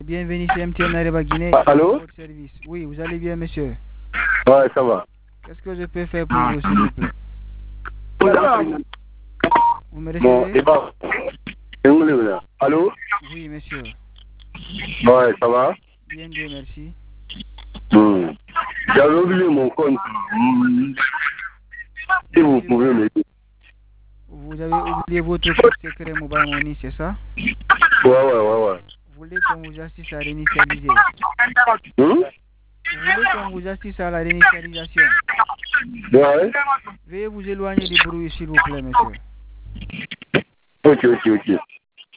Bienvenue chez MTN Areba Guinée. Allô? Votre service. Oui, vous allez bien, monsieur? Ouais, ça va. Qu'est-ce que je peux faire pour vous, s'il vous plaît? Vous me Bon, recevez? et bah, allô? Oui, monsieur. Ouais, ça va? Bien, Dieu merci. J'avais oublié mon compte. Si vous pouvez m'aider. Vous avez oublié votre code secret Mobile Money, c'est ça? Ouais. Vous voulez qu'on vous assiste à réinitialiser? Hum? Vous voulez qu'on vous assiste à la réinitialisation? Ouais. Veuillez vous éloigner du bruit, s'il vous plaît, monsieur. Ok.